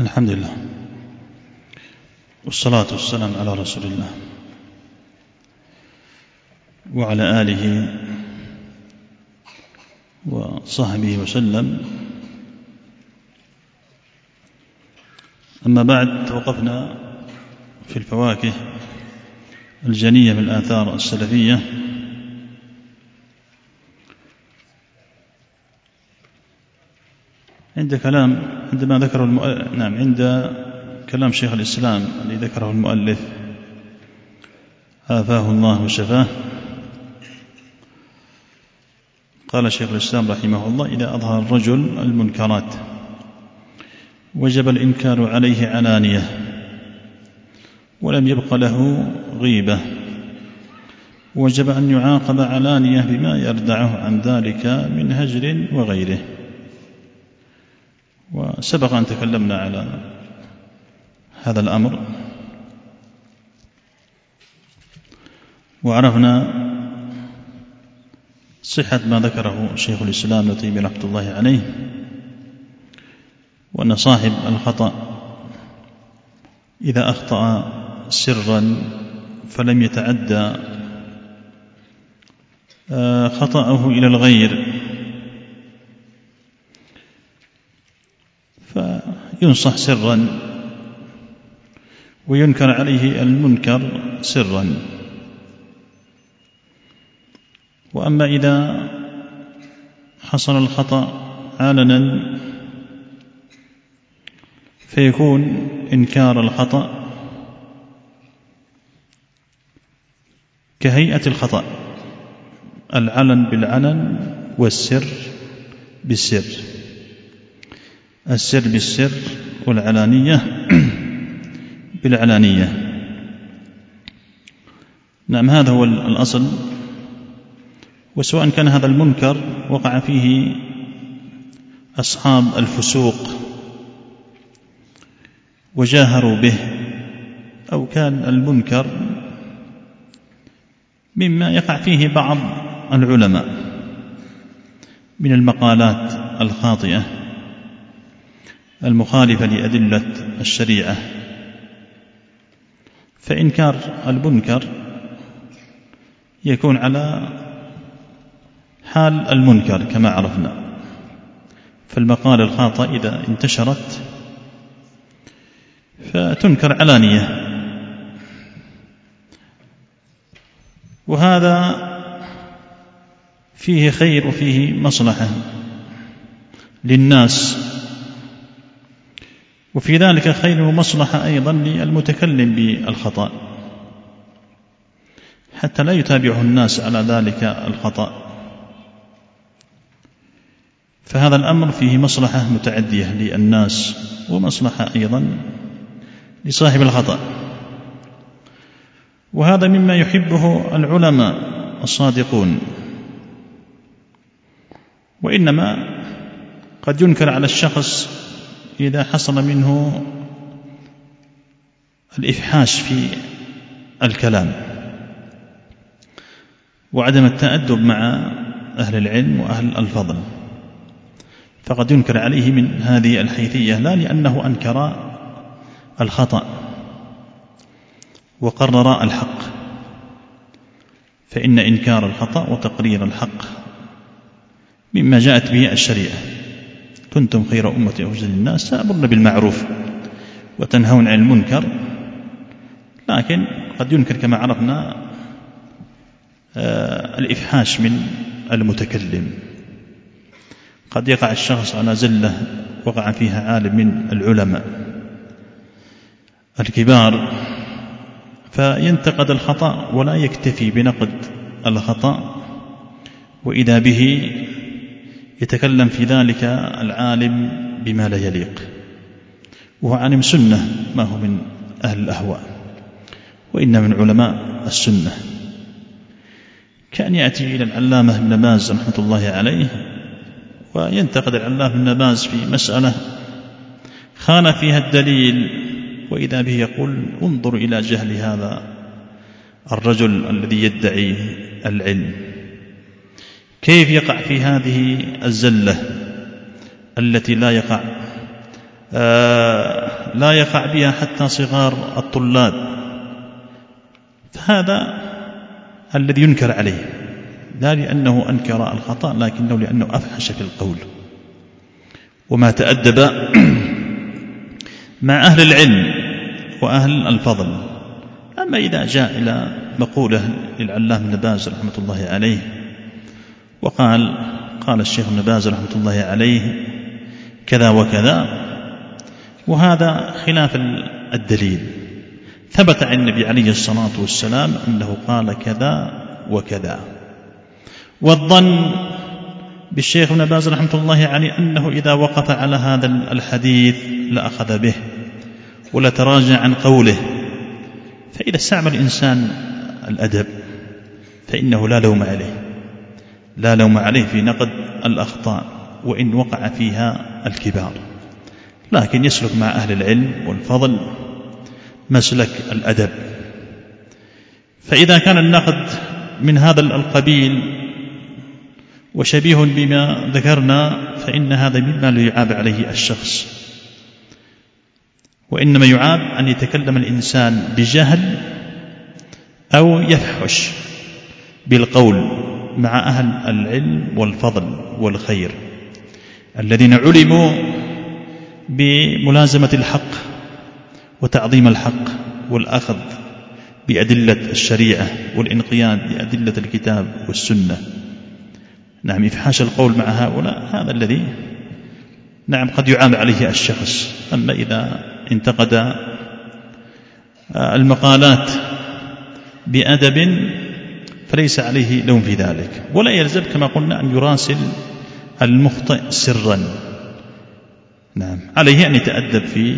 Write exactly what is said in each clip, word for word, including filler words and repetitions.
الحمد لله والصلاة والسلام على رسول الله وعلى آله وصحبه وسلم. أما بعد، وقفنا في الفواكه الجنية من الآثار السلفية عند كلام عندما ذكره المؤلف نعم عند كلام شيخ الإسلام الذي ذكره المؤلف عافاه الله وشفاه. قال شيخ الإسلام رحمه الله: إذا أظهر الرجل المنكرات وجب الإنكار عليه علانية ولم يبق له غيبة، وجب أن يعاقب علانية بما يردعه عن ذلك من هجر وغيره. وسبق أن تكلمنا على هذا الأمر وعرفنا صحة ما ذكره شيخ الإسلام ابن تيمية رحمة الله عليه، وأن صاحب الخطأ إذا أخطأ سرا فلم يتعدى خطأه إلى الغير فينصح سرا وينكر عليه المنكر سرا. وأما إذا حصل الخطأ علنا فيكون إنكار الخطأ كهيئة الخطأ، العلن بالعلن والسر بالسر، السر بالسر والعلانية بالعلانية. نعم، هذا هو الأصل. وسواء كان هذا المنكر وقع فيه أصحاب الفسوق وجاهروا به، أو كان المنكر مما يقع فيه بعض العلماء من المقالات الخاطئة المخالفة لأدلة الشريعة، فإنكار المنكر يكون على حال المنكر كما عرفنا. فالمقالة الخاطئة إذا انتشرت فتنكر علانية، وهذا فيه خير وفيه مصلحة للناس، وفي ذلك خير ومصلحة أيضا للمتكلم بالخطأ حتى لا يتابعه الناس على ذلك الخطأ. فهذا الأمر فيه مصلحة متعدية للناس ومصلحة أيضا لصاحب الخطأ، وهذا مما يحبه العلماء الصادقون. وإنما قد ينكر على الشخص إذا حصل منه الإفحاش في الكلام وعدم التأدب مع أهل العلم وأهل الفضل، فقد ينكر عليه من هذه الحيثية، لا لأنه أنكر الخطأ وقرر الحق، فإن إنكار الخطأ وتقرير الحق مما جاءت به الشريعة. كنتم خير أمة أخرجت للناس تأمرون بالمعروف وتنهون عن المنكر. لكن قد ينكر كما عرفنا الإفحاش من المتكلم، قد يقع الشخص على زلة وقع فيها عالم من العلماء الكبار فينتقد الخطأ ولا يكتفي بنقد الخطأ، وإذا به يتكلم في ذلك العالم بما لا يليق، وهو عالم سنة ما هو من أهل الأهواء، وإن من علماء السنة. كان يأتي إلى العلامة ابن باز رحمة الله عليه وينتقد العلامة ابن باز في مسألة خان فيها الدليل، وإذا به يقول: انظر إلى جهل هذا الرجل الذي يدعي العلم، كيف يقع في هذه الزلة التي لا يقع لا يقع بها حتى صغار الطلاب، فهذا الذي ينكر عليه، لا لأنه أنكر الخطأ لكنه لأنه أفحش في القول وما تأدب مع أهل العلم وأهل الفضل. أما إذا جاء إلى مقولة للعلامة ابن باز رحمة الله عليه وقال قال الشيخ ابن باز رحمة الله عليه كذا وكذا، وهذا خلاف الدليل، ثبت عن النبي عليه الصلاة والسلام أنه قال كذا وكذا. والظن بالشيخ ابن باز رحمة الله عليه أنه إذا وقف على هذا الحديث لأخذ به ولا تراجع عن قوله، فإذا استعمل الإنسان الأدب فإنه لا لوم عليه، لا لوم عليه في نقد الأخطاء وإن وقع فيها الكبار، لكن يسلك مع أهل العلم والفضل مسلك الأدب. فإذا كان النقد من هذا القبيل وشبيه بما ذكرنا فإن هذا مما لا يعاب عليه الشخص، وإنما يعاب أن يتكلم الإنسان بجهل أو يفحش بالقول مع أهل العلم والفضل والخير الذين علموا بملازمة الحق وتعظيم الحق والأخذ بأدلة الشريعة والانقياد بأدلة الكتاب والسنة. نعم، إفحاش القول مع هؤلاء هذا الذي نعم قد يعاب عليه الشخص. أما إذا انتقد المقالات بأدب فليس عليه لوم في ذلك، ولا يلزم كما قلنا أن يراسل المخطئ سرا. نعم، عليه أن يتأدب في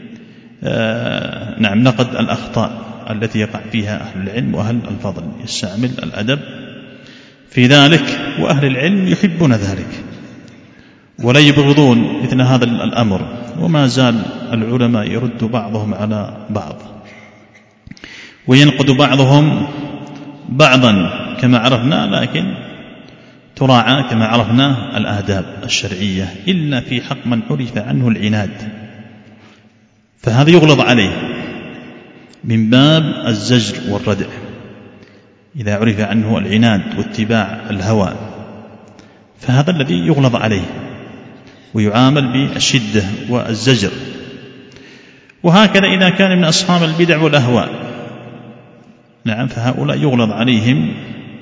نعم نقد الأخطاء التي يقع فيها أهل العلم وأهل الفضل، يستعمل الأدب في ذلك، وأهل العلم يحبون ذلك ولا يبغضون مثل هذا الأمر. وما زال العلماء يرد بعضهم على بعض وينقد بعضهم بعضا كما عرفنا، لكن تراعى كما عرفنا الآداب الشرعية، إلا في حق من عرف عنه العناد فهذا يغلظ عليه من باب الزجر والردع. إذا عرف عنه العناد واتباع الهوى فهذا الذي يغلظ عليه ويعامل بالشدة والزجر. وهكذا إذا كان من أصحاب البدع والأهواء نعم فهؤلاء يغلظ عليهم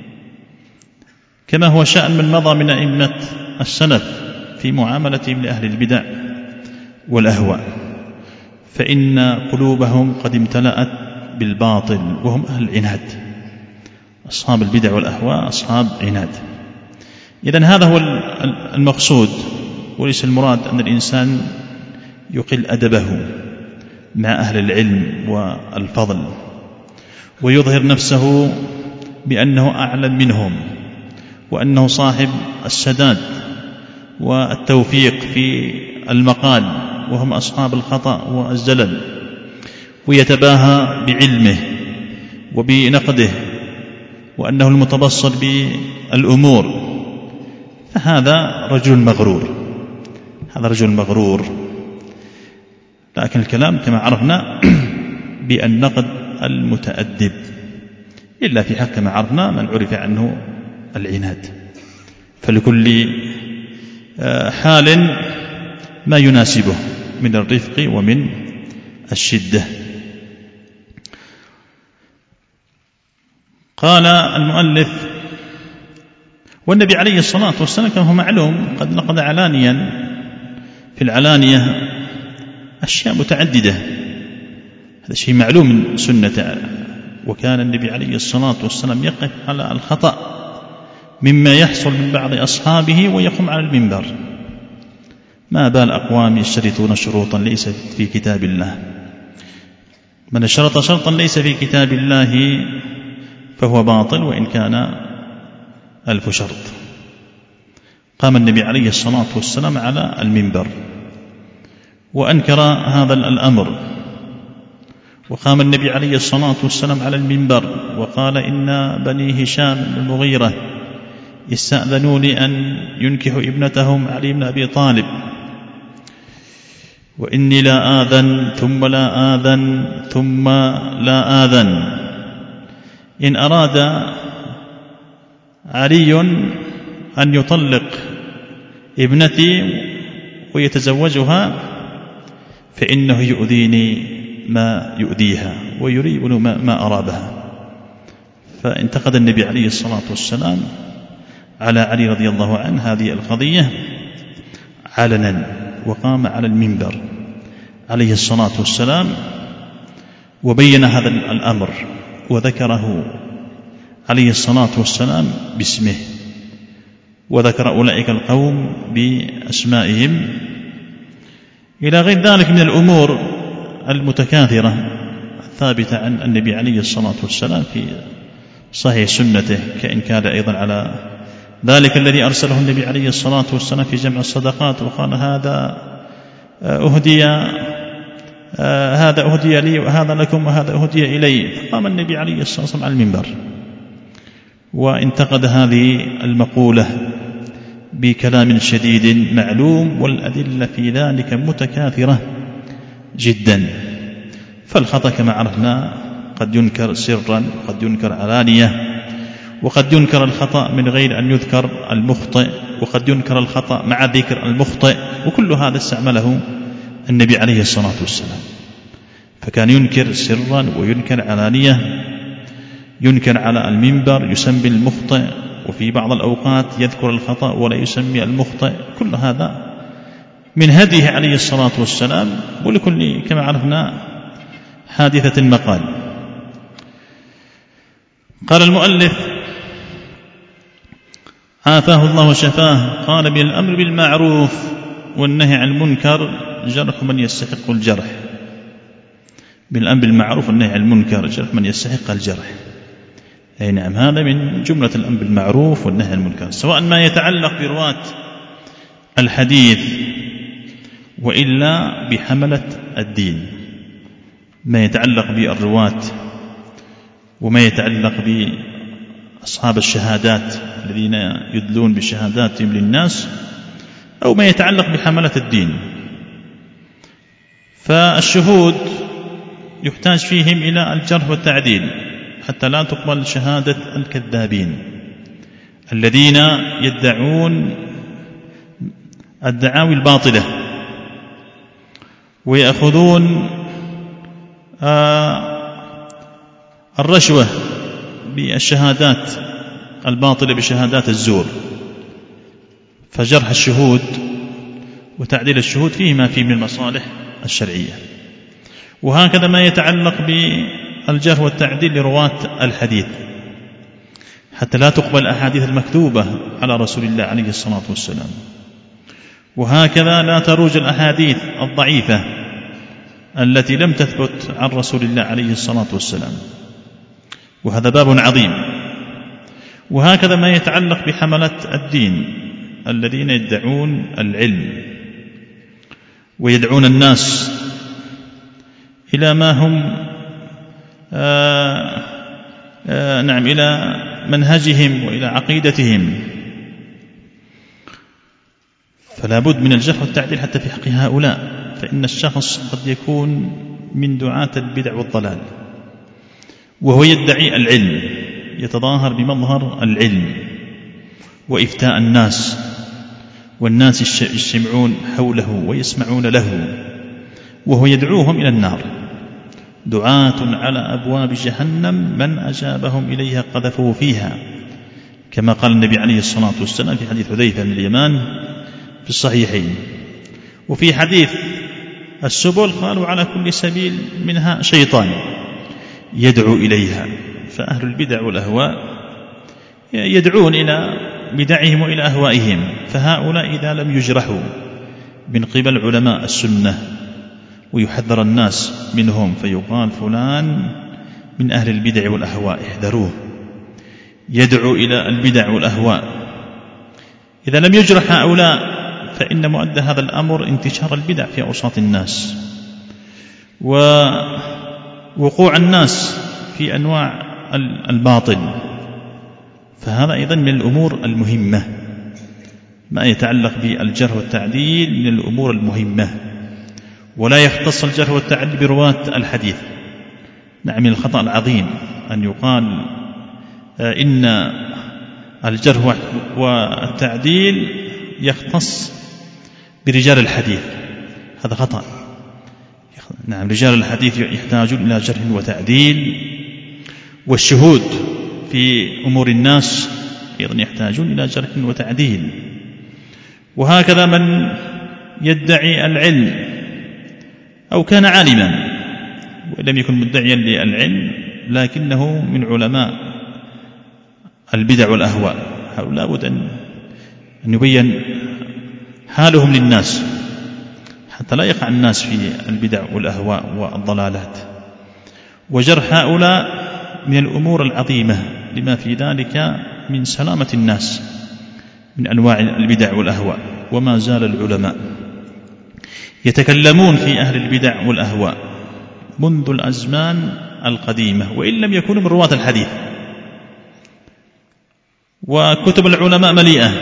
كما هو شأن من مضى من أئمة السلف في معاملتهم لأهل البدع والأهواء، فإن قلوبهم قد امتلأت بالباطل وهم أهل العناد. أصحاب البدع والأهواء أصحاب عناد. إذن هذا هو المقصود، وليس المراد أن الإنسان يقل أدبه مع أهل العلم والفضل ويظهر نفسه بأنه أعلم منهم وأنه صاحب السداد والتوفيق في المقال وهم أصحاب الخطأ والزلل، ويتباهى بعلمه وبنقده وأنه المتبصر بالأمور، فهذا رجل مغرور، هذا رجل مغرور. لكن الكلام كما عرفنا بالنقد المتأدب، إلا في حق كما عرفنا من عرف عنه العناد، فلكل حال ما يناسبه من الرفق ومن الشدة. قال المؤلف: والنبي عليه الصلاة والسلام كما هو معلوم قد نقد علانيا في العلانية أشياء متعددة، هذا شيء معلوم من سنة، وكان النبي عليه الصلاة والسلام يقف على الخطأ مما يحصل من بعض أصحابه ويقوم على المنبر. ما بال أقوام يشترطون شروطا ليس في كتاب الله، من اشترط شرطا ليس في كتاب الله فهو باطل وإن كان ألف شرط. قام النبي عليه الصلاة والسلام على المنبر وأنكر هذا الأمر، وقام النبي عليه الصلاة والسلام على المنبر وقال: إن بني هشام المغيرة يستأذنوني أن ينكحوا ابنتهم علي بن أبي طالب، وإني لا آذن ثم لا آذن ثم لا آذن. إن أراد علي أن يطلق ابنتي ويتزوجها فإنه يؤذيني ما يؤذيها ويريد ما أرابها. فانتقد النبي عليه الصلاة والسلام على علي رضي الله عنه هذه القضية علنا، وقام على المنبر عليه الصلاة والسلام وبين هذا الأمر وذكره عليه الصلاة والسلام باسمه، وذكر أولئك القوم بأسمائهم، إلى غير ذلك من الأمور المتكاثرة الثابتة عن النبي عليه الصلاة والسلام في صحيح سنته، كإن كان أيضا على ذلك الذي أرسله النبي عليه الصلاة والسلام في جمع الصدقات وقال هذا أهدي هذا أهدي لي وهذا لكم وهذا أهدي إلي، فقام النبي عليه الصلاة والسلام على المنبر وانتقد هذه المقولة بكلام شديد معلوم، والأدلة في ذلك متكاثرة جدا. فالخطأ كما عرفنا قد ينكر سرا وقد ينكر علانية، وقد ينكر الخطأ من غير أن يذكر المخطئ، وقد ينكر الخطأ مع ذكر المخطئ، وكل هذا استعمله النبي عليه الصلاة والسلام. فكان ينكر سرا وينكر علانية، ينكر على المنبر، يسمي المخطئ، وفي بعض الأوقات يذكر الخطأ ولا يسمي المخطئ. كل هذا من هديه عليه الصلاة والسلام، ولكل كما عرفنا حادثة مقال. قال المؤلف عافاه الله وشفاه، قال من الأمر بالمعروف والنهي عن المنكر جرح من يستحق الجرح. من الأمر بالمعروف والنهي عن المنكر جرح من يستحق الجرح. أي نعم، هذا من جملة الأمر بالمعروف والنهي عن المنكر، سواء ما يتعلق برواة الحديث وإلا بحملة الدين. ما يتعلق بالرواة وما يتعلق بأصحاب الشهادات الذين يدلون بشهاداتهم للناس، أو ما يتعلق بحملة الدين. فالشهود يحتاج فيهم إلى الجرح والتعديل حتى لا تقبل شهادة الكذابين الذين يدعون الدعاوي الباطلة ويأخذون الرشوة بالشهادات الباطلة بشهادات الزور. فجرح الشهود وتعديل الشهود فيه ما فيه من المصالح الشرعية. وهكذا ما يتعلق بالجرح والتعديل لرواة الحديث حتى لا تقبل الأحاديث المكذوبة على رسول الله عليه الصلاة والسلام. وهكذا لا تروج الأحاديث الضعيفة التي لم تثبت عن رسول الله عليه الصلاة والسلام، وهذا باب عظيم. وهكذا ما يتعلق بحملة الدين الذين يدعون العلم ويدعون الناس إلى ما هم آآ آآ نعم إلى منهجهم وإلى عقيدتهم. فلا بد من الجرح والتعديل حتى في حق هؤلاء، فإن الشخص قد يكون من دعاة البدع والضلال وهو يدعي العلم، يتظاهر بمظهر العلم وإفتاء الناس، والناس يجتمعون حوله ويسمعون له، وهو يدعوهم إلى النار. دعاة على أبواب جهنم من أجابهم إليها قذفوا فيها، كما قال النبي عليه الصلاة والسلام في حديث حذيفة بن اليمان في الصحيحين. وفي حديث السبل قالوا على كل سبيل منها شيطان يدعو إليها. فأهل البدع والأهواء يدعون إلى بدعهم وإلى أهوائهم، فهؤلاء إذا لم يجرحوا من قبل علماء السنة ويحذر الناس منهم فيقال فلان من أهل البدع والأهواء احذروه، يدعو إلى البدع والأهواء. إذا لم يجرح هؤلاء فإن مؤدى هذا الأمر انتشار البدع في أوساط الناس ووقوع الناس في أنواع الباطل. فهذا أيضا من الأمور المهمة، ما يتعلق بالجرح والتعديل من الأمور المهمة. ولا يختص الجرح والتعديل برواة الحديث. نعم، من الخطأ العظيم أن يقال إن الجرح والتعديل يختص برجال الحديث، هذا خطأ. نعم، رجال الحديث يحتاجون إلى جرح وتعديل، والشهود في أمور الناس أيضا يحتاجون إلى جرح وتعديل. وهكذا من يدعي العلم أو كان عالما ولم يكن مدعيا للعلم لكنه من علماء البدع والأهواء، هؤلاء لابد أن يبين حالهم للناس حتى لا يقع الناس في البدع والأهواء والضلالات. وجرح هؤلاء من الأمور العظيمة لما في ذلك من سلامة الناس من أنواع البدع والأهواء. وما زال العلماء يتكلمون في أهل البدع والأهواء منذ الأزمان القديمة وإن لم يكونوا من رواة الحديث، وكتب العلماء مليئة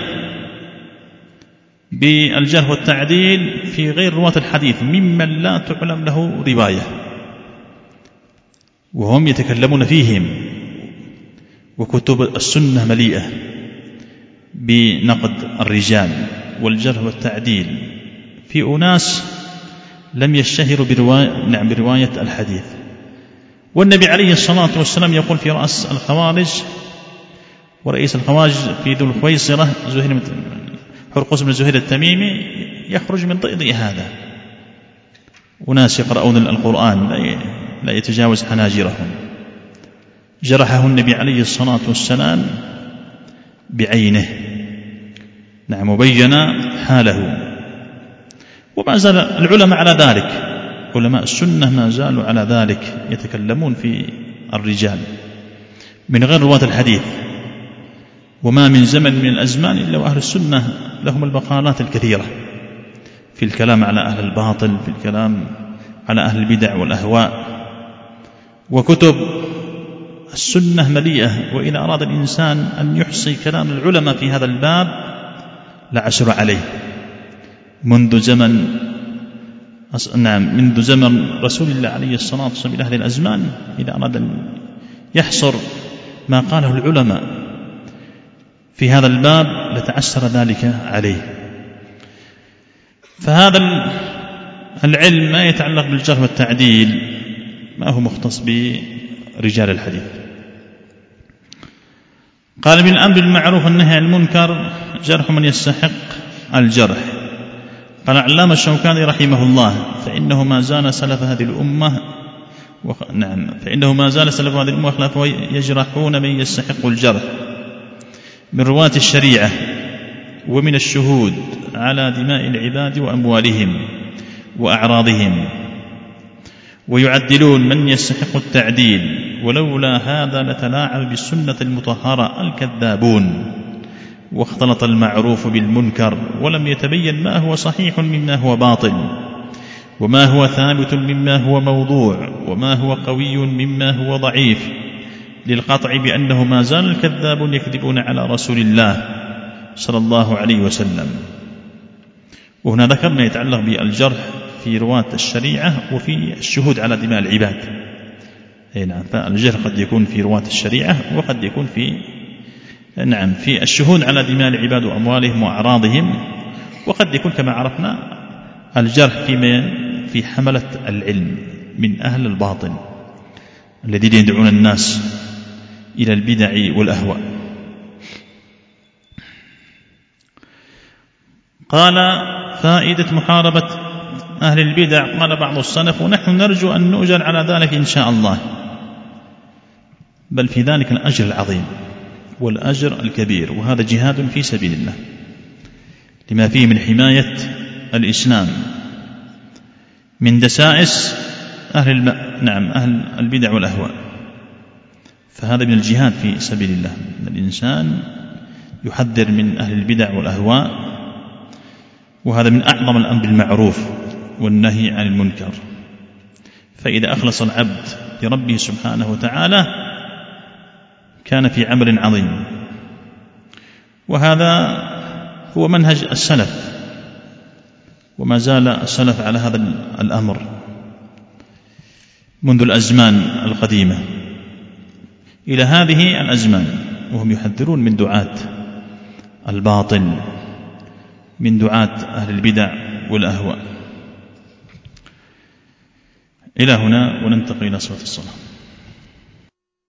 بالجرح والتعديل في غير رواة الحديث ممن لا تعلم له رواية وهم يتكلمون فيهم. وكتب السنة مليئة بنقد الرجال والجرح والتعديل في أناس لم يشتهروا برواية, نعم برواية الحديث. والنبي عليه الصلاة والسلام يقول في رأس الخوارج ورئيس الخوارج في ذو الخويصرة زهير حرقوس بن زهير التميمي يخرج من ضئضئ هذا، وناس يقرؤون القرآن لا يتجاوز حناجرهم، جرحه النبي عليه الصلاة والسلام بعينه. نعم، وبين حاله. وما زال العلماء على ذلك، علماء السنة ما زالوا على ذلك يتكلمون في الرجال من غير رواة الحديث. وما من زمن من الأزمان إلا وأهل السنة لهم البقالات الكثيرة في الكلام على أهل الباطل، في الكلام على أهل البدع والأهواء. وكتب السنة مليئة، وإذا أراد الإنسان أن يحصي كلام العلماء في هذا الباب لعسر عليه منذ زمن نعم منذ زمن رسول الله عليه الصلاة والسلام إلى هذه الأزمان. إذا أراد أن يحصر ما قاله العلماء في هذا الباب لتعسر ذلك عليه. فهذا العلم ما يتعلق بالجرح والتعديل ما هو مختص برجال الحديث. قال: من الأمر بالمعروف والنهي عن المنكر جرح من يستحق الجرح. قال العلامة الشوكاني رحمه الله: فإنه ما زال سلف هذه الأمة وخ... نعم فإنه ما زال سلف هذه الأمة وخلافه يجرحون من يستحق الجرح من رواة الشريعة ومن الشهود على دماء العباد وأموالهم وأعراضهم، ويعدلون من يستحق التعديل، ولولا هذا لتلاعب بالسنة المطهرة الكذابون، واختلط المعروف بالمنكر، ولم يتبين ما هو صحيح مما هو باطل، وما هو ثابت مما هو موضوع، وما هو قوي مما هو ضعيف، للقطع بأنه ما زال الكذابون يكذبون على رسول الله صلى الله عليه وسلم. وهنا ذكرنا يتعلق بالجرح في رواة الشريعة وفي الشهود على دماء العباد. أي نعم، فالجرح قد يكون في رواة الشريعة وقد يكون في نعم في الشهود على دماء العباد وأموالهم وأعراضهم، وقد يكون كما عرفنا الجرح في من في حملة العلم من أهل الباطل الذين يدعون الناس إلى البدع والأهواء. قال: فائدة محاربة أهل البدع. قال بعض السلف: ونحن نرجو أن نؤجر على ذلك إن شاء الله، بل في ذلك الأجر العظيم والأجر الكبير، وهذا جهاد في سبيل الله لما فيه من حماية الإسلام من دسائس أهل الم... نعم أهل البدع والأهواء. فهذا من الجهاد في سبيل الله، الإنسان يحذر من أهل البدع والأهواء، وهذا من أعظم الأمر بالمعروف والنهي عن المنكر. فإذا أخلص العبد لربه سبحانه وتعالى كان في عمل عظيم، وهذا هو منهج السلف وما زال السلف على هذا الأمر منذ الأزمان القديمة إلى هذه الأزمان، وهم يحذرون من دعاة الباطل، من دعاة أهل البدع والأهواء. إلى هنا وننتقل إلى صلاة الصلاة.